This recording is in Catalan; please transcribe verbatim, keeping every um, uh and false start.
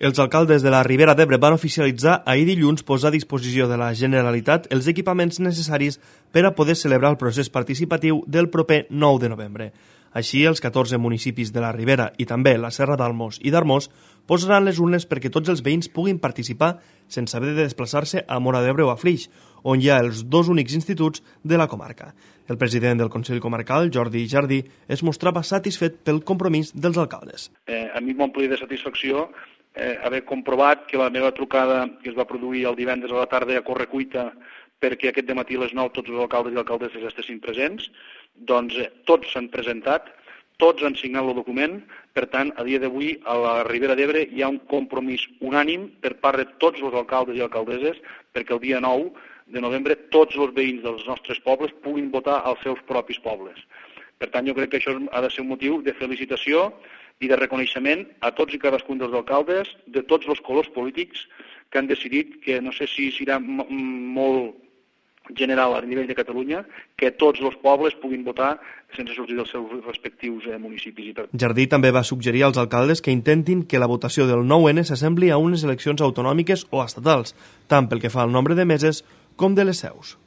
Els alcaldes de la Ribera d'Ebre van oficialitzar ahir dilluns posar a disposició de la Generalitat els equipaments necessaris per a poder celebrar el procés participatiu del proper nou de novembre. Així, els catorze municipis de la Ribera i també la Serra d'Almos i d'Armós posaran les urnes perquè tots els veïns puguin participar sense haver de desplaçar-se a Móra d'Ebre o a Flix, on hi ha els dos únics instituts de la comarca. El president del Consell Comarcal, Jordi Jardí, es mostrava satisfet pel compromís dels alcaldes. Eh, a mi m'ompli de satisfacció eh, haver comprovat que la meva trucada que es va produir el divendres a la tarda a Correcuita perquè aquest dematí a les nou tots els alcaldes i alcaldesses estessin presents, doncs eh, tots s'han presentat, tots han signat el document, per tant, a dia d'avui a la Ribera d'Ebre hi ha un compromís unànim per part de tots els alcaldes i alcaldesses perquè el dia nou de novembre tots els veïns dels nostres pobles puguin votar als seus propis pobles. Per tant, jo crec que això ha de ser un motiu de felicitació i de reconeixement a tots i cadascun dels alcaldes de tots els colors polítics que han decidit que, no sé si serà molt general a nivell de Catalunya, que tots els pobles puguin votar sense sortir dels seus respectius eh, municipis. Jardí també va suggerir als alcaldes que intentin que la votació del nou ene s'assembli a unes eleccions autonòmiques o estatals, tant pel que fa al nombre de meses com de les seus.